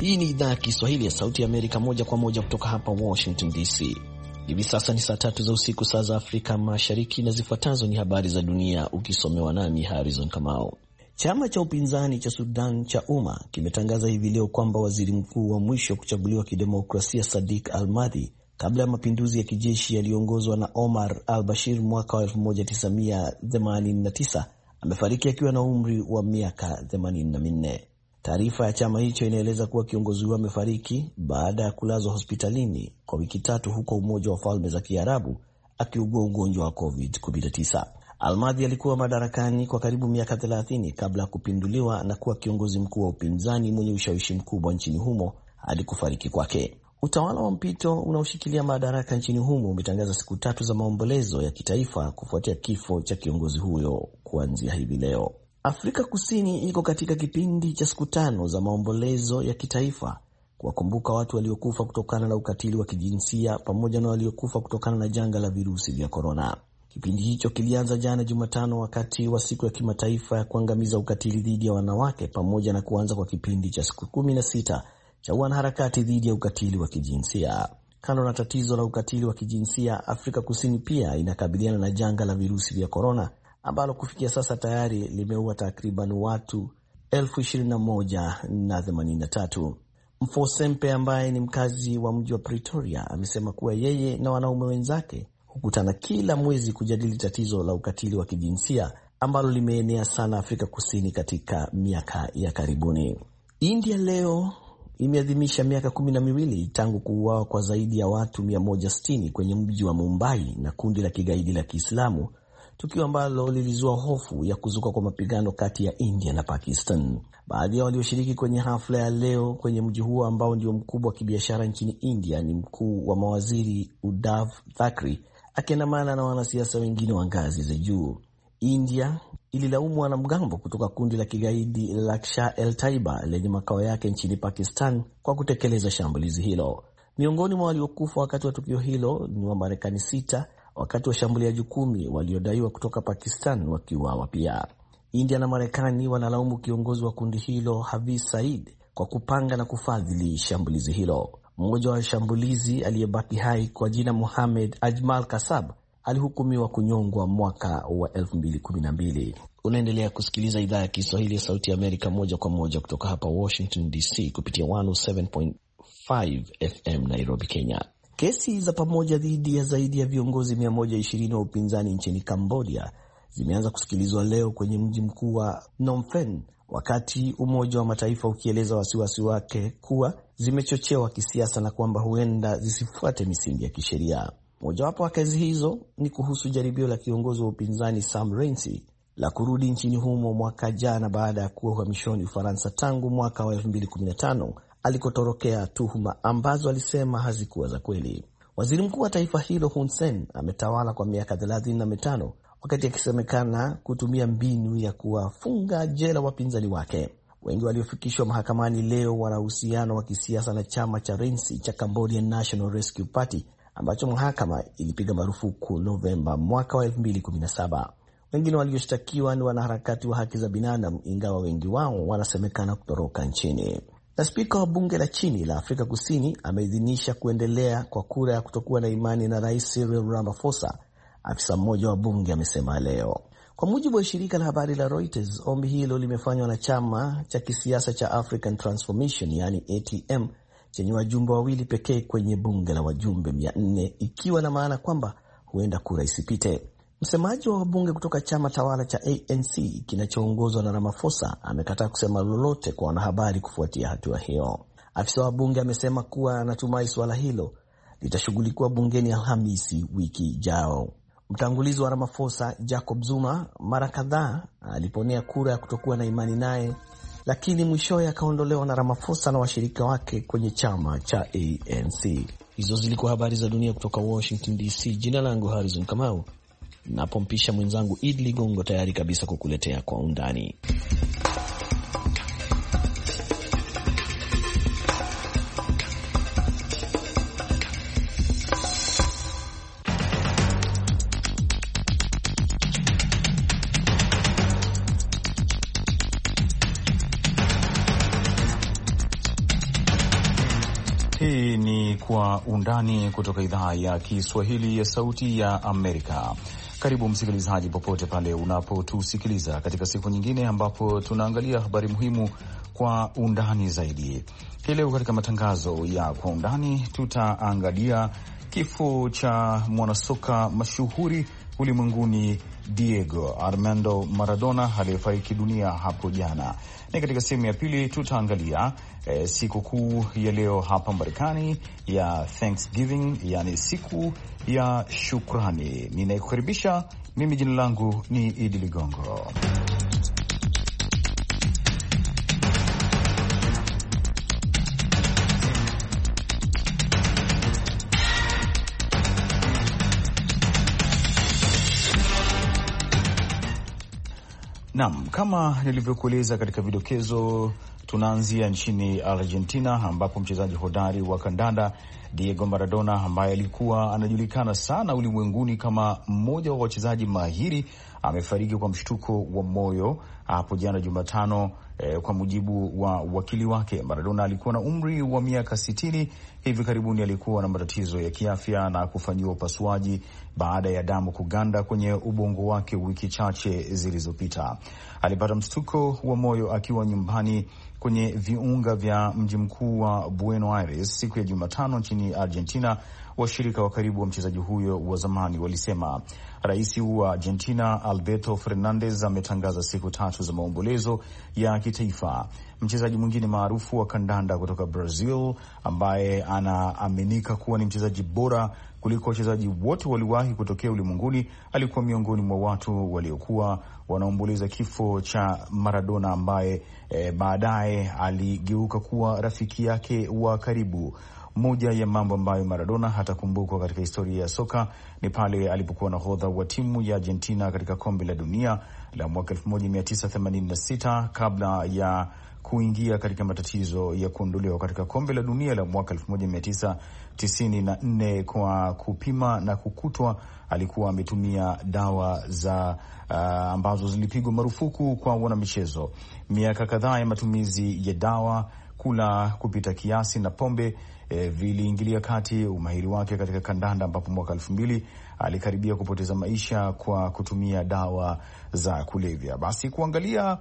Hii ni idhaa ya Kiswahili ya Sauti ya Amerika, moja kwa moja kutoka hapa Washington DC. Hivi sasa ni saa 3 za usiku, saa za Afrika Mashariki, na zifuatazo ni habari za dunia ukisomewa nami Harrison Kamau. Chama cha upinzani cha Sudan cha Umma kimetangaza hivi leo kwamba waziri mkuu wa mwisho kuchaguliwa kidemokrasia Sadiq al-Mahdi kabla ya mapinduzi ya kijeshi yaliyoongozwa na Omar al-Bashir mwaka wa 1989 amefariki akiwa na umri wa miaka 84. Taarifa ya chama hicho inaeleza kuwa kiongozi huyo amefariki baada ya kulazwa hospitalini kwa wiki 3 huko Umoja wa Falme za Kiarabu akiugua ugonjwa wa COVID-19. Al-Mahdi alikuwa madarakani kwa karibu miaka 30 kabla ya kupinduliwa na kuwa kiongozi mkuu wa upinzani mwenye ushawishi mkubwa nchini humo hadi kufariki kwake. Utawala wa mpito unaoshikilia madaraka nchini humo umetangaza siku 3 za maombolezo ya kitaifa kufuatia kifo cha kiongozi huyo kuanzia hivi leo. Afrika Kusini iko katika kipindi cha siku 5 za maombolezo ya kitaifa kuwakumbuka watu waliokufa kutokana na ukatili wa kijinsia pamoja na waliokufa kutokana na janga la virusi vya korona. Kipindi hicho kilianza jana Jumatano wakati wa siku ya kimataifa ya kuangamiza ukatili dhidi ya wanawake pamoja na kuanza kwa kipindi cha siku 16 cha wanaharakati dhidi ya ukatili wa kijinsia. Kando na tatizo la ukatili wa kijinsia, Afrika Kusini pia inakabiliana na janga la virusi vya korona ambalo kufikia sasa tayari limeua takriban watu 21,083. Mfosempe ambaye ni mkazi wa mji wa Pretoria amesema kuwa yeye na wanaume wenzake hukutana kila mwezi kujadili tatizo la ukatili wa kijinsia ambalo limeenea sana Afrika Kusini katika miaka ya karibuni. India leo imeadhimisha miaka 12 tangu kuuawa kwa zaidi ya watu 160 kwenye mji wa Mumbai na kundi la kigaidi la Kiislamu, tukio ambalo lilizua hofu ya kuzuka kwa mapigano kati ya India na Pakistan. Baadhi ya walioshiriki kwenye hafla ya leo kwenye mji huo ambao ndio mkubwa wa kibiashara nchini India ni mkuu wa mawaziri Uddhav Thackeray akiandamana na wanasiasa wengine wa ngazi za juu. India ililaumu wanamgambo kutoka kundi la kigaidi la Lashkar-e-Taiba lenye makao yake nchini Pakistan kwa kutekeleza shambulizi hilo. Miongoni mwa waliokufa wakati wa tukio hilo ni Wamarekani 6 wakati washambuliaji 10 waliodaiwa kutoka Pakistan wakiuawa pia. India na Marekani wanalaumu kiongozi wa kundi hilo Hafiz Saeed kwa kupanga na kufadhili shambulizi hilo. Mmoja wa shambulizi aliyebaki hai kwa jina Mohammed Ajmal Kasab alihukumiwa kunyongwa mwaka wa 2012. Unaendelea kusikiliza idhaa ya Kiswahili ya Sauti ya Amerika moja kwa moja kutoka hapa Washington DC kupitia 107.5 FM Nairobi, Kenya. Kesi za pamoja dhidi ya zaidi ya viongozi 120 wa upinzani nchini Cambodia zimeanza kusikilizwa leo kwenye mji mkuu wa Phnom Penh, wakati Umoja wa Mataifa ukieleza wasiwasi wake kuwa zimechochewa kisiasa na kwamba huenda zisifuate misingi ya kisheria. Mojawapo wa kesi hizo ni kuhusu jaribio la kiongozi wa upinzani Sam Rainsy la kurudi nchini humo mwaka jana baada ya kuwa uhamishoni Ufaransa tangu mwaka wa 2015 alikotorokea tuhuma ambazo alisema hazikuwa za kweli. Waziri mkuu wa taifa hilo Hun Sen ametawala kwa miaka 35 wakati akisemekana kutumia mbinu ya kuwafunga jela wapinzani wake. Wengi waliofikishwa mahakamani leo wana uhusiano wa kisiasa na chama cha Rainsy cha Cambodian National Rescue Party ambacho mahakama ilipiga marufuku Novemba mwaka wa 2017. Wengine walioshtakiwa ni wanaharakati wa haki za binadamu, ingawa wengi wao wanasemekana kutoroka nchini. Na spika wa bunge la chini la Afrika Kusini ameidhinisha kuendelea kwa kura ya kutokuwa na imani na Rais Cyril Ramaphosa, afisa mmoja wa bunge amesema leo. Kwa mujibu wa shirika la habari la Reuters, ombi hilo limefanywa na chama cha kisiasa cha African Transformation yani ATM chenye wajumbe wawili pekee kwenye bunge la wajumbe 400, ikiwa na maana kwamba huenda kura isipite. Msemaji wa wabunge kutoka chama tawala cha ANC kinachoongozwa na Ramaphosa amekataa kusema lolote kwa wanahabari kufuatia hatua hiyo. Afisa wa bunge amesema kuwa anatumai suala hilo litashughulikiwa bungeni Alhamisi wiki ijao. Mtangulizi wa Ramaphosa Jacob Zuma mara kadhaa aliponea kura ya kutokuwa na imani naye, lakini mwishowe akaondolewa na Ramaphosa na washirika wake kwenye chama cha ANC. Hizo zilikuwa habari za dunia kutoka Washington DC. Jina langu Harrison Kamau, napompisha mwenzangu Idli Ligongo tayari kabisa kukuletea kwa undani. Kwa Undani kutoka idhaa ya Kiswahili ya Sauti ya Amerika. Karibu msikilizaji, popote pale unapotusikiliza katika siku nyingine ambapo tunaangalia habari muhimu kwa undani zaidi. Hii leo katika matangazo ya Kwa Undani tutaangalia kifo cha mwanasoka mashuhuri ulimwenguni Diego Armando Maradona aliyefariki dunia hapo jana. Na katika sehemu ya pili tutaangalia siku kuu ya leo hapa Marekani ya Thanksgiving, yani siku ya shukrani. Ninayekukaribisha mimi, jina langu ni Idi Ligongo. Naam, kama nilivyokueleza katika vidokezo, tunaanzia nchini Argentina ambapo mchezaji hodari wa kandanda Diego Maradona ambaye alikuwa anajulikana sana ulimwenguni kama mmoja wa wachezaji mahiri amefariki kwa mshtuko wa moyo hapo jana Jumatano. Kwa mujibu wa wakili wake, Maradona alikuwa na umri wa miaka 60. Hivi karibuni alikuwa na matatizo ya kiafya na kufanyiwa upasuaji baada ya damu kuganda kwenye ubongo wake wiki chache zilizopita. Alipata mshtuko wa moyo akiwa nyumbani kwenye viunga vya mji mkuu wa Buenos Aires siku ya Jumatano nchini Argentina. Washirika wa karibu wa mchezaji huyo wa zamani walisema. Rais wa Argentina Alberto Fernandez ametangaza siku 3 za maombolezo ya kitaifa. Mchezaji mwingine maarufu wa kandanda kutoka Brazil ambaye anaaminika kuwa ni mchezaji bora kuliko wachezaji wote waliwahi kutokea ulimwenguni alikuwa miongoni mwa watu waliokuwa wanaomboleza kifo cha Maradona ambaye baadaye aligeuka kuwa rafiki yake wa karibu. Moja ya mambo ambayo Maradona hatakumbukwa katika historia ya soka ni pale alipokuwa nahodha wa timu ya Argentina katika kombe la dunia la mwaka 1986 kabla ya kuingia katika matatizo ya kuondolewa katika kombe la dunia la mwaka 1994 kwa kupima na kukutwa alikuwa ametumia dawa za ambazo zilipigwa marufuku kwa wanamichezo. Miaka kadhaa ya matumizi ya dawa, kula kupita kiasi na pombe viliingilia kati umahiri wake katika kandanda, ambapo mwaka 2000 alikaribia kupoteza maisha kwa kutumia dawa za kulevya. Basi kuangalia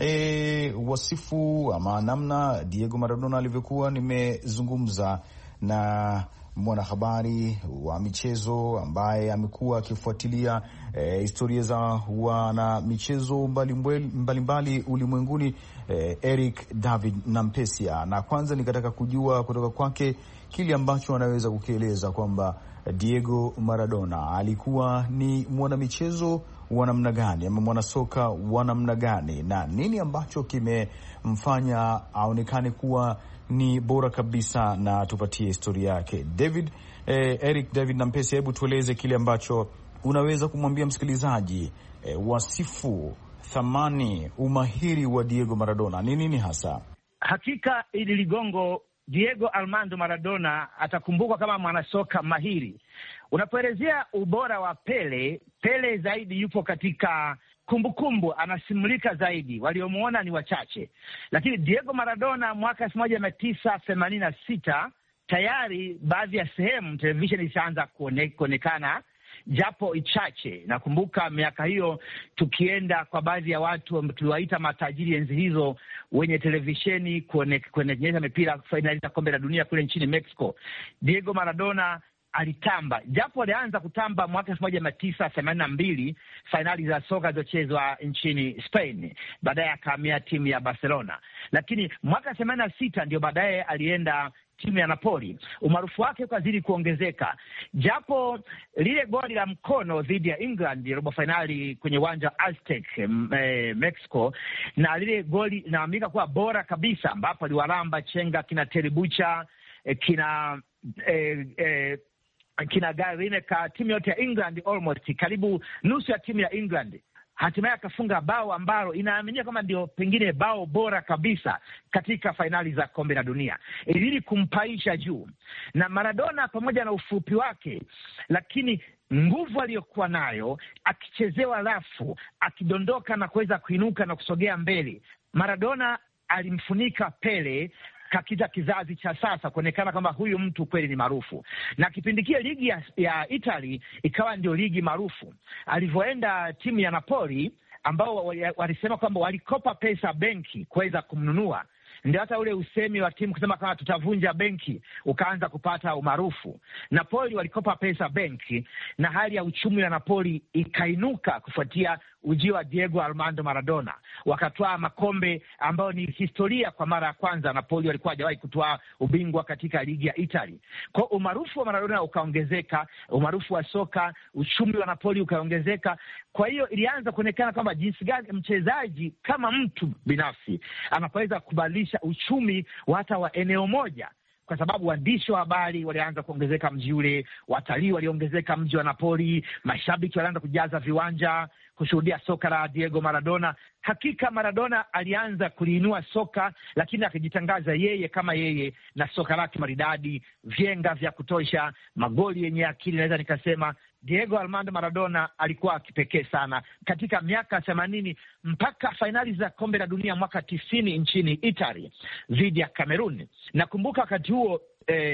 wasifu ama namna Diego Maradona alivyokuwa, nimezungumza na mwanahabari wa michezo ambaye amekuwa akifuatilia historia za wana michezo mbalimbali ulimwenguni, Eric David Nampesia, na kwanza nikataka kujua kutoka kwake kile ambacho anaweza kukieleza kwamba Diego Maradona alikuwa ni mwanamichezo wa namna gani ama mwanasoka wa namna gani, na nini ambacho kimemfanya aonekane kuwa ni bora kabisa, na tupatie historia yake. Eric David Nampesia, hebu tueleze kile ambacho unaweza kumwambia msikilizaji, wasifu, thamani, umahiri wa Diego Maradona ni nini hasa? Hakika Idi Ligongo, Diego Armando Maradona atakumbukwa kama mwanasoka mahiri. Unapoelezea ubora wa Pele zaidi yupo katika kumbukumbu, anasimulika zaidi, waliomuona ni wachache. Lakini Diego Maradona mwaka 1986 tayari baadhi ya sehemu televisheni ishaanza kuonekana japo ichache. Nakumbuka miaka hiyo tukienda kwa baadhi ya watu tuliwaita matajiri enzi hizo, wenye televisheni kuonyesha mipira fainali za kombe la dunia kule nchini Mexico. Diego Maradona alitamba, japo alianza kutamba mwaka 1982 fainali za soka zilizochezwa nchini Spain. Baadaye akahamia timu ya Barcelona, lakini mwaka 86 ndio baadaye alienda timu ya Napoli. Umaarufu wake ukazidi kuongezeka, japo lile goli la mkono dhidi ya England robo fainali kwenye uwanja wa Aztec Mexico, na lile goli linaaminika kuwa bora kabisa, ambapo aliwaramba chenga kina Teribucha kina Gary Lineker, timu yote ya England, almost karibu nusu ya timu ya England. Hatimaye akafunga bao ambalo inaaminia kama ndio pengine bao bora kabisa katika fainali za kombe la dunia, ili kumpaisha juu. Na Maradona pamoja na ufupi wake, lakini nguvu aliyokuwa nayo, akichezewa rafu, akidondoka na kuweza kuinuka na kusogea mbele, Maradona alimfunika Pele katika kizazi cha sasa kuonekana kwamba huyu mtu kweli ni maarufu. Na kipindi kile ligi ya Italy ikawa ndio ligi maarufu. Alivyoenda timu ya Napoli ambao walisema kwamba walikopa pesa benki kuweza kumnunua, ndio hata ule usemi wa timu kusema kama tutavunja benki ukaanza kupata umaarufu. Napoli walikopa pesa benki na hali ya uchumi wa Napoli ikainuka kufuatia ujio wa Diego Armando Maradona. Wakatwaa makombe ambayo ni historia kwa mara ya kwanza. Napoli walikuwa hajawahi kutwaa ubingwa katika ligi ya Italy. Kwa umaarufu wa Maradona ukaongezeka, umaarufu wa soka, uchumi wa Napoli ukaongezeka. Kwa hiyo ilianza kuonekana kwamba jinsi gani mchezaji kama mtu binafsi anaweza kubadilisha uchumi hata wa eneo moja, kwa sababu waandishi wa habari walianza kuongezeka mji ule, watalii waliongezeka mji wa Napoli, mashabiki walianza kujaza viwanja kushuhudia soka la Diego Maradona. Hakika Maradona alianza kuliinua soka, lakini akijitangaza yeye kama yeye na soka lake maridadi, vyenga vya kutosha, magoli yenye akili. Naweza nikasema Diego Armando Maradona alikuwa kipekee sana katika miaka 80 mpaka fainali za kombe la dunia mwaka 90 nchini Italy dhidi ya Cameroon. Nakumbuka wakati huo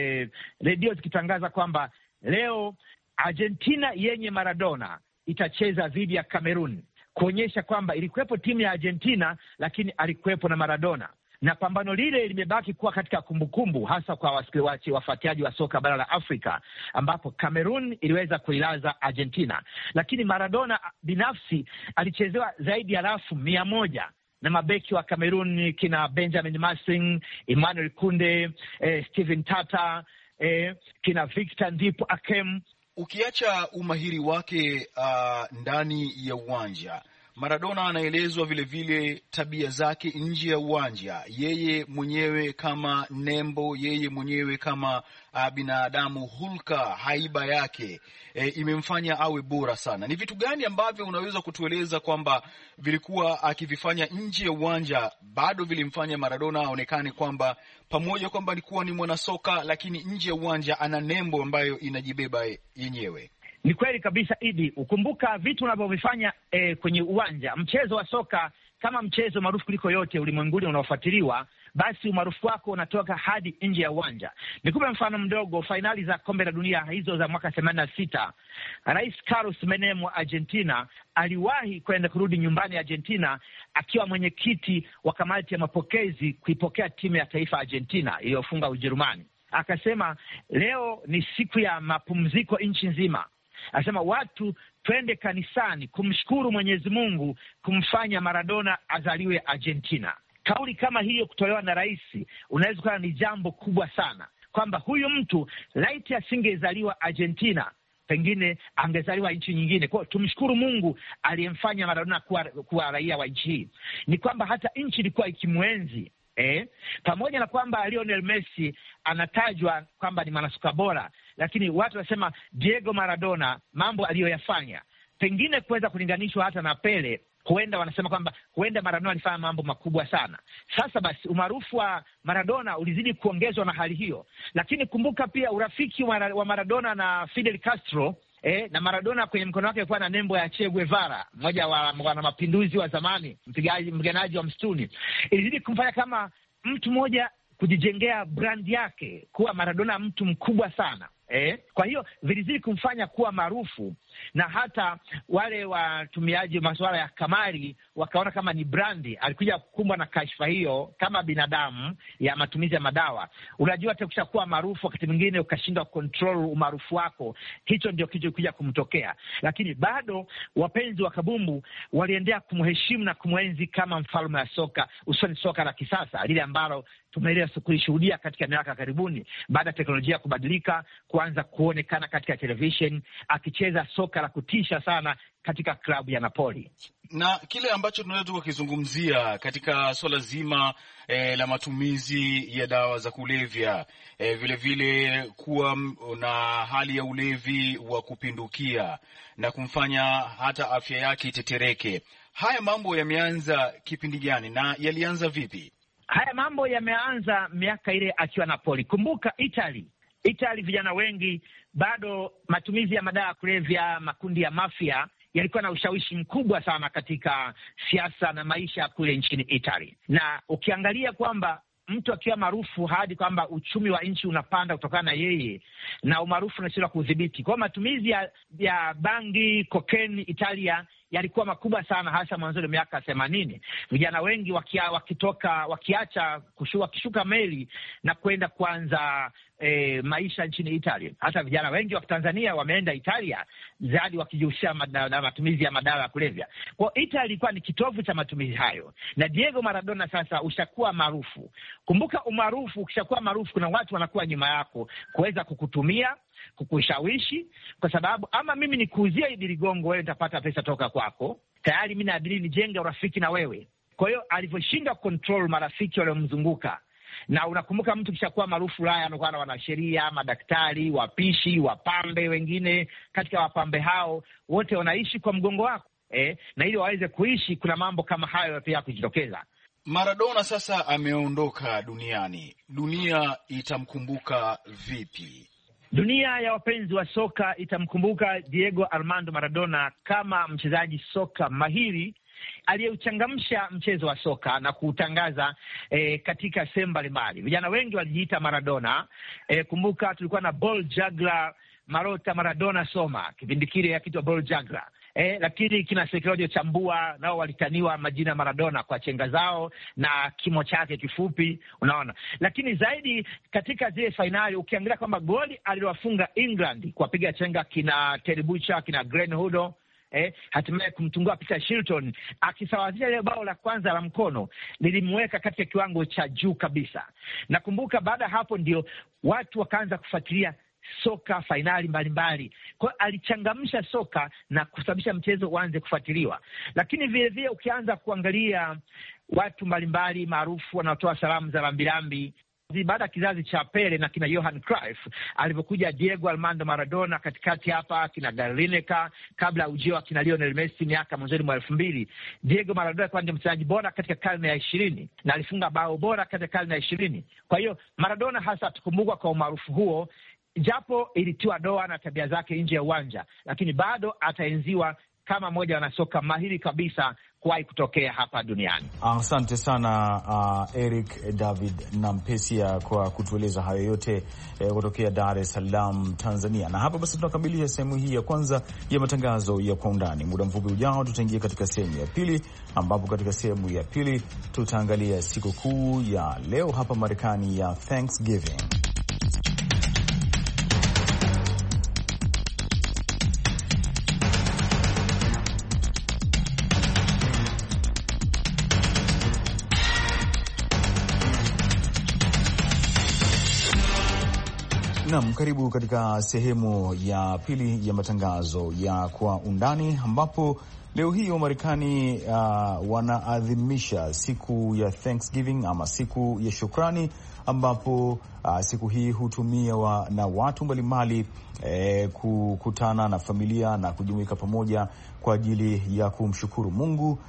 redio zikitangaza kwamba leo Argentina yenye Maradona itacheza dhidi ya Cameroon, kuonyesha kwamba ilikuwepo timu ya Argentina lakini alikuwepo na Maradona. Na pambano lile limebaki kuwa katika kumbukumbu, hasa kwa wafuatiaji wa soka bara la Afrika, ambapo Cameroon iliweza kuilaza Argentina, lakini Maradona binafsi alichezewa zaidi ya 100 na mabeki wa Cameroon kina Benjamin Massing, Emmanuel Kunde, Steven Tata, kina Victor Ndipo Akem. Ukiacha umahiri wake ndani ya uwanja, Maradona anaelezwa vile vile tabia zake nje ya uwanja, yeye mwenyewe kama nembo, yeye mwenyewe kama binadamu, hulka, haiba yake imemfanya awe bora sana. Ni vitu gani ambavyo unaweza kutueleza kwamba vilikuwa akivifanya nje ya uwanja bado vilimfanya Maradona aonekane kwamba pamoja kwamba alikuwa ni mwanasoka, lakini nje ya uwanja ana nembo ambayo inajibeba yenyewe? Ni kweli kabisa Idi, ukumbuka vitu unavyovifanya kwenye uwanja. Mchezo wa soka kama mchezo maarufu kuliko yote ulimwenguni unaofuatiliwa, basi umaarufu wako unatoka hadi nje ya uwanja. Nikupe mfano mdogo. Fainali za kombe la dunia hizo za mwaka 86, Rais Carlos Menem wa Argentina aliwahi kwenda kurudi nyumbani Argentina akiwa mwenyekiti wa kamati ya mapokezi kuipokea timu ya taifa Argentina iliyofunga Ujerumani. Akasema leo ni siku ya mapumziko nchi nzima. Anasema watu twende kanisani kumshukuru Mwenyezi Mungu kumfanya Maradona azaliwe Argentina. Kauli kama hiyo kutolewa na rais, unaweza kuona ni jambo kubwa sana, kwamba huyu mtu laiti asingezaliwa Argentina, pengine angezaliwa nchi nyingine. Kwa tumshukuru Mungu aliyemfanya Maradona kuwa raia wa nchi hii. Ni kwamba hata nchi ilikuwa ikimwenzi. Pamoja na kwamba Lionel Messi anatajwa kwamba ni mwanasoka bora, lakini watu wanasema Diego Maradona, mambo aliyoyafanya pengine kuweza kulinganishwa hata na Pele, huenda wanasema kwamba huenda Maradona alifanya mambo makubwa sana. Sasa basi umaarufu wa Maradona ulizidi kuongezwa na hali hiyo, lakini kumbuka pia urafiki wa Maradona na Fidel Castro. Na Maradona kwenye mkono wake alikuwa na nembo ya Che Guevara, mmoja wa mapinduzi wa zamani, mpiganaji wa msituni. Ilizidi kumfanya kama mtu mmoja kujijengea brand yake kuwa Maradona mtu mkubwa sana. Kwa hiyo vilizidi kumfanya kuwa maarufu, na hata wale watumiaji masuala ya kamari wakaona kama ni brandi. Alikuja kukumbwa na kashfa hiyo kama binadamu ya matumizi ya madawa. Unajua hata ukishakuwa maarufu wakati mwingine ukashindwa control umaarufu wako, hicho ndio kuja kumtokea. Lakini bado wapenzi wa kabumbu waliendelea kumheshimu na kumwenzi kama mfalme wa soka, usoni soka la kisasa lile ambalo tumeelea kulishuhudia katika miaka karibuni, baada ya teknolojia kubadilika, kuanza kuonekana katika television akicheza soka la kutisha sana katika klabu ya Napoli. Na kile ambacho tunaweza tukizungumzia katika swala zima la matumizi ya dawa za kulevya, vile vile kuwa na hali ya ulevi wa kupindukia na kumfanya hata afya yake itetereke. Haya mambo yameanza kipindi gani na yalianza vipi? Haya mambo yameanza miaka ile akiwa Napoli. Kumbuka Italy, vijana wengi bado matumizi ya madawa ya kulevya, makundi ya mafia yalikuwa na ushawishi mkubwa sana katika siasa na maisha kule nchini Italy. Na ukiangalia kwamba mtu akiwa maarufu hadi kwamba uchumi wa nchi unapanda kutokana na yeye, na umaarufu unashindwa kudhibiti. Kwa matumizi ya bangi, kokeni Italia yalikuwa makubwa sana, hasa mwanzoni wa miaka 80. Vijana wengi wakishuka meli na kwenda kuanza maisha nchini Italia. Hata vijana wengi wa Tanzania wameenda Italia zaidi wakijihusisha na matumizi ya madawa ya kulevya. Kwa Italia ilikuwa ni kitovu cha matumizi hayo, na Diego Maradona sasa ushakuwa maarufu. Kumbuka, umaarufu, ukishakuwa maarufu kuna watu wanakuwa nyuma yako kuweza kukutumia, kukushawishi, kwa sababu ama mimi nikuuzie Idi Ligongo, wewe nitapata pesa toka kwako. Tayari mimi naadili nijenge urafiki na wewe. Kwa hiyo alivyoshinda control marafiki waliomzunguka, na unakumbuka mtu kishakuwa maarufu Ulaya anakuwa na wanasheria, madaktari, wapishi, wapambe, wengine katika wapambe hao wote wanaishi kwa mgongo wako. Na ili waweze kuishi, kuna mambo kama hayo pia kujitokeza. Maradona sasa ameondoka duniani, dunia itamkumbuka vipi? Dunia ya wapenzi wa soka itamkumbuka Diego Armando Maradona kama mchezaji soka mahiri aliyeuchangamsha mchezo wa soka na kuutangaza katika sehemu mbalimbali. Vijana wengi walijiita Maradona. Kumbuka tulikuwa na ball juggler Marota Maradona Soma, kipindi kile akiitwa ball juggler. Lakini kina Sekerojo Chambua nao walitaniwa majina Maradona kwa chenga zao na kimo chake kifupi, unaona. Lakini zaidi katika zile fainali, ukiangalia kwamba goli alilowafunga England kuwapiga chenga kina Terry Butcher, kina Glenn Hoddle, hatimaye kumtungua Peter Shilton, akisawazisha ile bao la kwanza la mkono, lilimweka katika kiwango cha juu kabisa. Nakumbuka baada ya hapo ndio watu wakaanza kufuatilia soka fainali mbalimbali. Kwa hiyo alichangamsha soka na kusababisha mchezo uanze kufuatiliwa. Lakini vile vile ukianza kuangalia watu mbalimbali maarufu wanaotoa salamu za rambirambi, baada ya kizazi cha Pele na kina Johan Cruyff, alivyokuja Diego Armando Maradona katikati hapa, kina Gary Lineker, kabla ya ujio wa kina Lionel Messi miaka mwanzoni mwa 2000. Diego Maradona alikuwa ndiye mchezaji bora katika karne ya 20 na alifunga bao bora katika karne ya 20. Kwa hiyo Maradona hasa tukumbukwa kwa umaarufu huo, japo ilitiwa doa na tabia zake nje ya uwanja, lakini bado ataenziwa kama mmoja wa wanasoka mahiri kabisa kuwahi kutokea hapa duniani. Asante sana Eric David Nampesia kwa kutueleza hayo yote kutokea Dar es Salaam, Tanzania. Na hapa basi tunakamilisha sehemu hii ya kwanza ya matangazo ya Kwa Undani. Muda mfupi ujao tutaingia katika sehemu ya pili, ambapo katika sehemu ya pili tutaangalia sikukuu ya leo hapa Marekani ya Thanksgiving. Naam, karibu katika sehemu ya pili ya matangazo ya Kwa Undani, ambapo leo hii Wamarekani wanaadhimisha siku ya Thanksgiving ama siku ya shukrani, ambapo siku hii hutumiwa na watu mbalimbali kukutana na familia na kujumuika pamoja kwa ajili ya kumshukuru Mungu,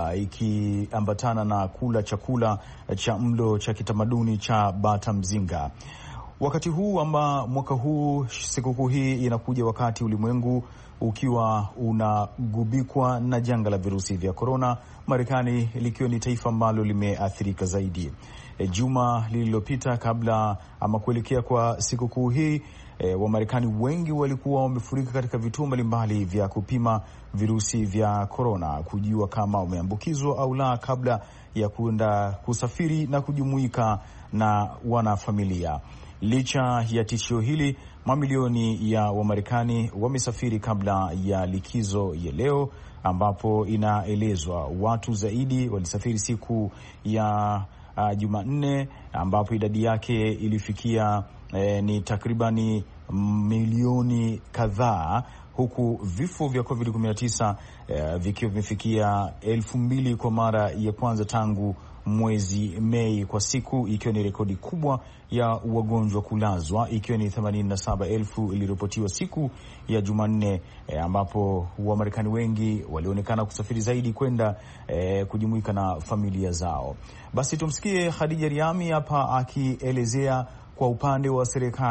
ikiambatana na kula chakula cha mlo cha kitamaduni cha bata mzinga. Wakati huu ama mwaka huu, sikukuu hii inakuja wakati ulimwengu ukiwa unagubikwa na janga la virusi vya korona, Marekani likiwa ni taifa ambalo limeathirika zaidi. Juma lililopita kabla ama kuelekea kwa sikukuu hii, Wamarekani wengi walikuwa wamefurika katika vituo mbalimbali vya kupima virusi vya korona kujua kama wameambukizwa au la, kabla ya kwenda kusafiri na kujumuika na wanafamilia. Licha ya tishio hili, mamilioni ya Wamarekani wamesafiri kabla ya likizo ya leo, ambapo inaelezwa watu zaidi walisafiri siku ya Jumanne, ambapo idadi yake ilifikia ni takribani milioni kadhaa, huku vifo vya COVID-19 vikiwa vimefikia 2,000 kwa mara ya kwanza tangu mwezi Mei kwa siku, ikiwa ni rekodi kubwa ya wagonjwa kulazwa, ikiwa ni 87,000 iliripotiwa siku ya Jumanne, ambapo Wamarekani wengi walionekana kusafiri zaidi kwenda kujumuika na familia zao. Basi tumsikie Khadija Riami hapa akielezea kwa upande wa serikali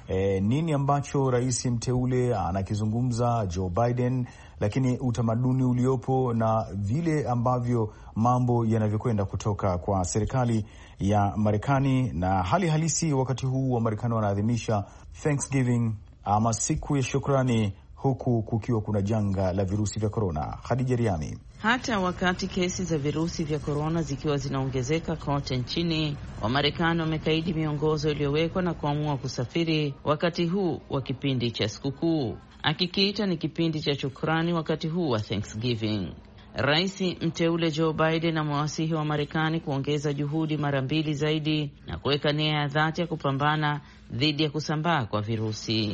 nini ambacho rais mteule anakizungumza Joe Biden, lakini utamaduni uliopo na vile ambavyo mambo yanavyokwenda kutoka kwa serikali ya Marekani na hali halisi wakati huu wa Marekani wanaadhimisha Thanksgiving ama siku ya shukrani, huku kukiwa kuna janga la virusi vya korona. Khadija Riami. Hata wakati kesi za virusi vya korona zikiwa zinaongezeka kote nchini, Wamarekani wamekaidi miongozo iliyowekwa na kuamua kusafiri wakati huu wa kipindi cha sikukuu, akikiita ni kipindi cha shukrani wakati huu wa Thanksgiving. Rais mteule Joe Biden amewasihi wa Marekani kuongeza juhudi mara 2 zaidi na kuweka nia ya dhati ya kupambana dhidi ya kusambaa kwa virusi.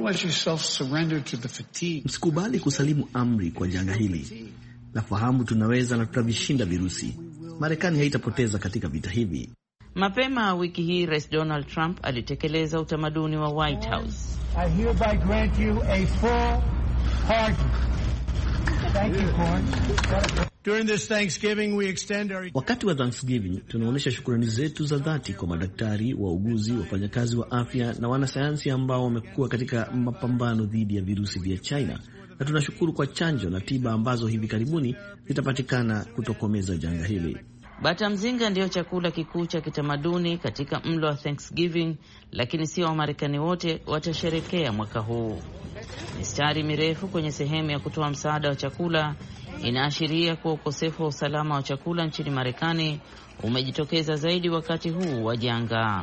Msikubali kusalimu amri kwa janga hili. Nafahamu tunaweza na tutavishinda virusi. Marekani haitapoteza katika vita hivi. Mapema wiki hii Rais Donald Trump alitekeleza utamaduni wa White House. I hereby grant you a full pardon. Thank you, During this Thanksgiving, we extend our... Wakati wa Thanksgiving tunaonyesha shukrani zetu za dhati kwa madaktari, wauguzi, wafanyakazi wa afya na wanasayansi ambao wamekuwa katika mapambano dhidi ya virusi vya China, na tunashukuru kwa chanjo na tiba ambazo hivi karibuni zitapatikana kutokomeza janga hili. Bata mzinga ndiyo chakula kikuu cha kitamaduni katika mlo wa Thanksgiving, lakini sio Wamarekani wote watasherekea mwaka huu. Mistari mirefu kwenye sehemu ya kutoa msaada wa chakula inaashiria kuwa ukosefu wa usalama wa chakula nchini Marekani umejitokeza zaidi wakati huu wa janga.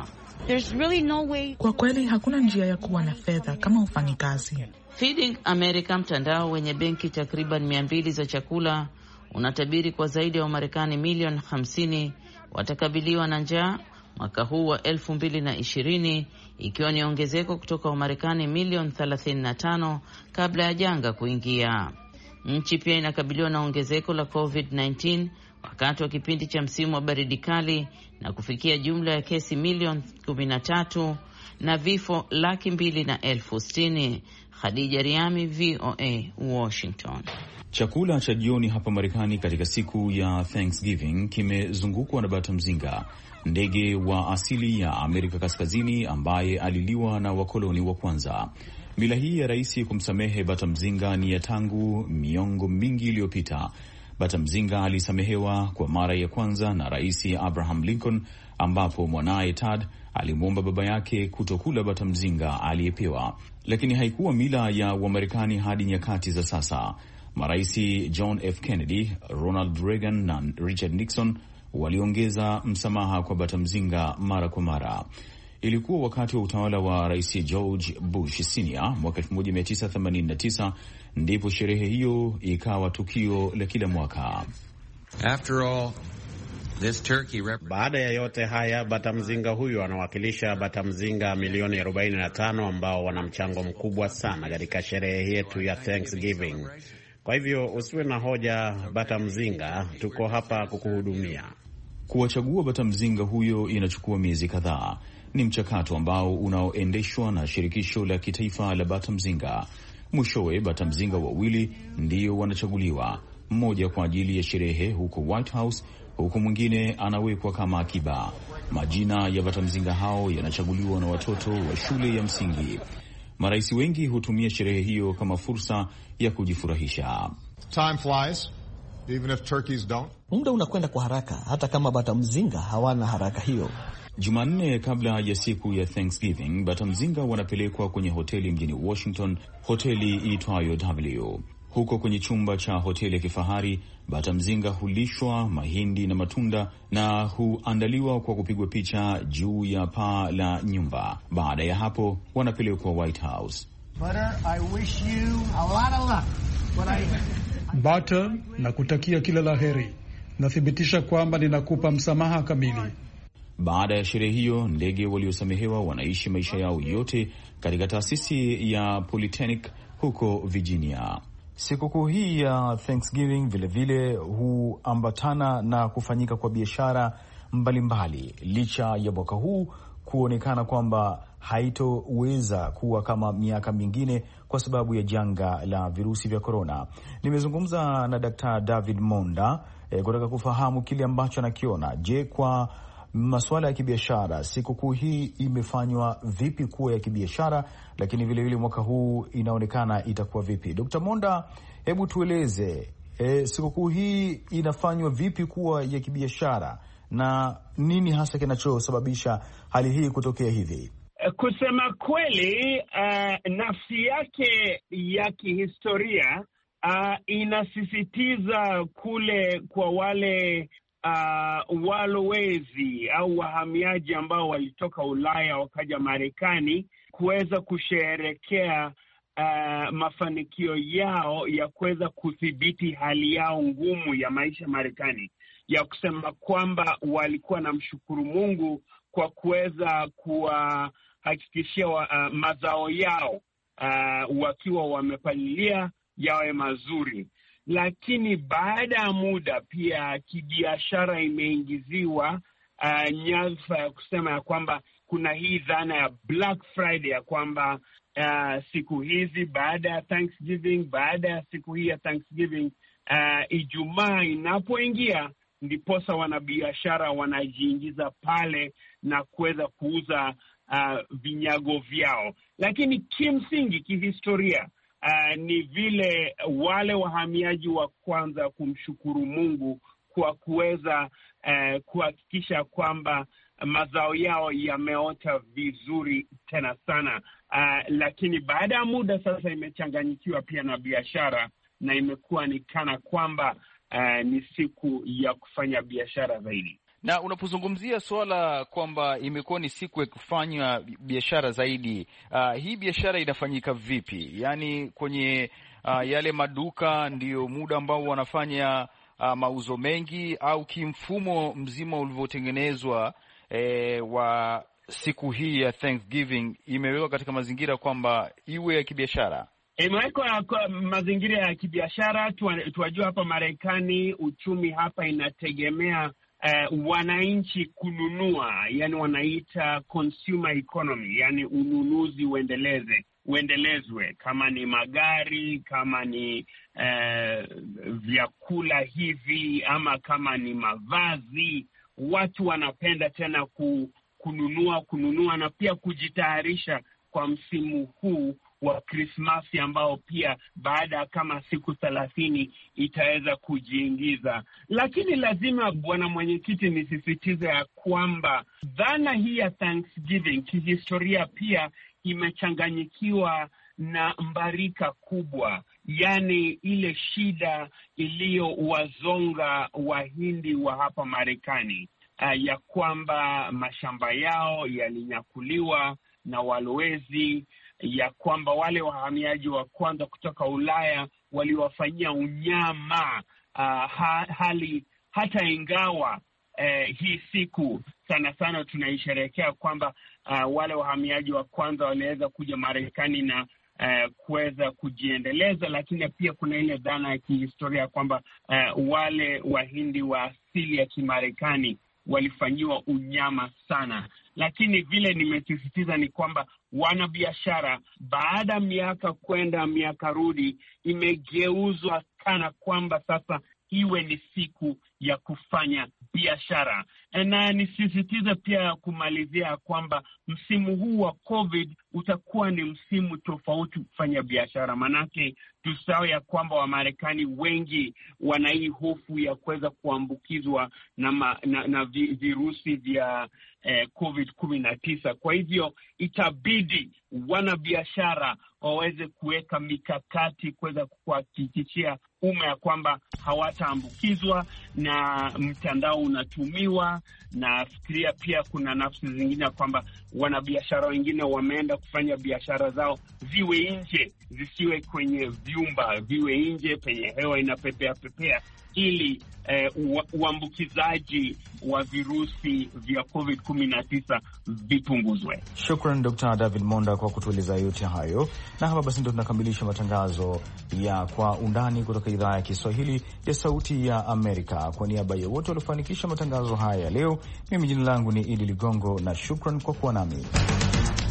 Kwa kweli hakuna njia ya kuwa na fedha kama ufanyikazi. Feeding America, mtandao wenye benki takriban 200 za chakula, unatabiri kwa zaidi ya Wamarekani milioni 50 watakabiliwa na njaa mwaka huu wa 2020, ikiwa ni ongezeko kutoka Wamarekani milioni 35 kabla ya janga kuingia. Nchi pia inakabiliwa na ongezeko la COVID-19 wakati wa kipindi cha msimu wa baridi kali na kufikia jumla ya kesi milioni 13 na vifo 260,000. Khadija Riami, VOA, Washington. Chakula cha jioni hapa Marekani katika siku ya Thanksgiving kimezungukwa na bata mzinga, ndege wa asili ya Amerika Kaskazini ambaye aliliwa na wakoloni wa kwanza. Mila hii ya rais kumsamehe bata mzinga ni ya tangu miongo mingi iliyopita. Bata mzinga alisamehewa kwa mara ya kwanza na Rais Abraham Lincoln, ambapo mwanaye Tad alimwomba baba yake kutokula bata mzinga aliyepewa, lakini haikuwa mila ya Wamarekani hadi nyakati za sasa. Maraisi John F. Kennedy, Ronald Reagan na Richard Nixon waliongeza msamaha kwa bata mzinga mara kwa mara. Ilikuwa wakati wa utawala wa Rais George Bush Senior mwaka 1989 ndipo sherehe hiyo ikawa tukio la kila mwaka. After all, baada ya yote haya, batamzinga huyu anawakilisha batamzinga milioni 45 ambao wana mchango mkubwa sana katika sherehe yetu ya Thanksgiving. Kwa hivyo usiwe na hoja, batamzinga, tuko hapa kukuhudumia. Kuwachagua batamzinga huyo inachukua miezi kadhaa. Ni mchakato ambao unaoendeshwa na shirikisho la kitaifa la batamzinga. Mwishowe batamzinga wawili ndio wanachaguliwa, mmoja kwa ajili ya sherehe huko White House, huku mwingine anawekwa kama akiba. Majina ya batamzinga hao yanachaguliwa na watoto wa shule ya msingi. Marais wengi hutumia sherehe hiyo kama fursa ya kujifurahisha. Time flies, even if turkeys don't. Muda unakwenda kwa haraka hata kama batamzinga hawana haraka hiyo. Jumanne kabla ya siku ya Thanksgiving, batamzinga wanapelekwa kwenye hoteli mjini Washington, hoteli iitwayo W. Huko kwenye chumba cha hoteli ya kifahari, batamzinga hulishwa mahindi na matunda na huandaliwa kwa kupigwa picha juu ya paa la nyumba. Baada ya hapo wanapelekwa White House. Butter, na kutakia kila laheri. Nathibitisha kwamba ninakupa msamaha kamili. Baada ya sherehe hiyo, ndege waliosamehewa wanaishi maisha yao yote katika taasisi ya Polytechnic huko Virginia. Sikukuu hii ya Thanksgiving vilevile huambatana na kufanyika kwa biashara mbalimbali, licha ya mwaka huu kuonekana kwamba haitoweza kuwa kama miaka mingine kwa sababu ya janga la virusi vya korona. Nimezungumza na Dr. David Monda kutaka kufahamu kile ambacho anakiona. Je, kwa masuala ya kibiashara, sikukuu hii imefanywa vipi kuwa ya kibiashara, lakini vilevile mwaka huu inaonekana itakuwa vipi? Dr. Monda, hebu tueleze sikukuu hii inafanywa vipi kuwa ya kibiashara na nini hasa kinachosababisha hali hii kutokea hivi? Kusema kweli, nafsi yake ya kihistoria inasisitiza kule kwa wale walowezi au wahamiaji ambao walitoka Ulaya wakaja Marekani kuweza kusherehekea mafanikio yao ya kuweza kudhibiti hali yao ngumu ya maisha Marekani, ya kusema kwamba walikuwa na mshukuru Mungu kwa kuweza kuwahakikishia mazao yao wakiwa wamepalilia yawe mazuri. Lakini baada ya muda pia kibiashara imeingiziwa nyadhifa ya kusema ya kwamba kuna hii dhana ya Black Friday, ya kwamba siku hizi baada ya Thanksgiving, baada ya siku hii ya Thanksgiving, Ijumaa inapoingia ndiposa wanabiashara wanajiingiza pale na kuweza kuuza vinyago vyao. Lakini kimsingi kihistoria ni vile wale wahamiaji wa kwanza kumshukuru Mungu kwa kuweza kuhakikisha kwamba mazao yao yameota vizuri tena sana. Lakini baada ya muda sasa imechanganyikiwa pia na biashara, na imekuwa ni kana kwamba ni siku ya kufanya biashara zaidi. Na unapozungumzia swala kwamba imekuwa ni siku ya kufanya biashara zaidi, hii biashara inafanyika vipi? Yaani kwenye yale maduka ndio muda ambao wanafanya mauzo mengi, au kimfumo mzima ulivyotengenezwa wa siku hii ya Thanksgiving imewekwa katika mazingira kwamba iwe ya kibiashara? Imewekwa kwa mazingira ya kibiashara. Tuwajua hapa Marekani uchumi hapa inategemea wananchi kununua, yani wanaita consumer economy, yani ununuzi uendelezwe, kama ni magari, kama ni vyakula hivi, ama kama ni mavazi. Watu wanapenda tena kununua na pia kujitayarisha kwa msimu huu wa Krismasi ambao pia baada ya kama siku 30 itaweza kujiingiza. Lakini lazima, Bwana Mwenyekiti, nisisitize ya kwamba dhana hii ya Thanksgiving kihistoria pia imechanganyikiwa na mbarika kubwa, yani ile shida iliyowazonga Wahindi wa hapa Marekani, ya kwamba mashamba yao yalinyakuliwa na walowezi, ya kwamba wale wahamiaji wa kwanza kutoka Ulaya waliwafanyia unyama hali hata ingawa hii siku sana sana tunaisherehekea kwamba wale wahamiaji wa kwanza waliweza kuja Marekani na kuweza kujiendeleza, lakini pia kuna ile dhana ya kihistoria kwamba wale Wahindi wa asili ya Kimarekani walifanyiwa unyama sana. Lakini vile nimesisitiza ni kwamba wanabiashara, baada ya miaka kwenda miaka rudi, imegeuzwa kana kwamba sasa iwe ni siku ya kufanya biashara. Na nisisitize pia kumalizia kwamba msimu huu wa COVID utakuwa ni msimu tofauti kufanya biashara, manake tusahau ya kwamba Wamarekani wengi wana hii hofu ya kuweza kuambukizwa na virusi vya COVID-19. Kwa hivyo itabidi wanabiashara waweze kuweka mikakati kuweza kuhakikishia umma ya kwamba hawataambukizwa na mtandao unatumiwa. Na fikiria pia kuna nafsi zingine ya kwamba wanabiashara wengine wameenda kufanya biashara zao ziwe nje, zisiwe kwenye vyumba, viwe nje penye hewa inapepea ili uambukizaji wa virusi vya COVID-19 vipunguzwe. Shukran Dr. David Monda kwa kutueleza yote hayo, na hapa basi ndo tunakamilisha matangazo ya Kwa Undani kutoka idhaa ya Kiswahili ya Sauti ya Amerika. Kwa niaba ya wote waliofanikisha matangazo haya ya leo, mimi jina langu ni Idi Ligongo na shukran kwa kuwa nami.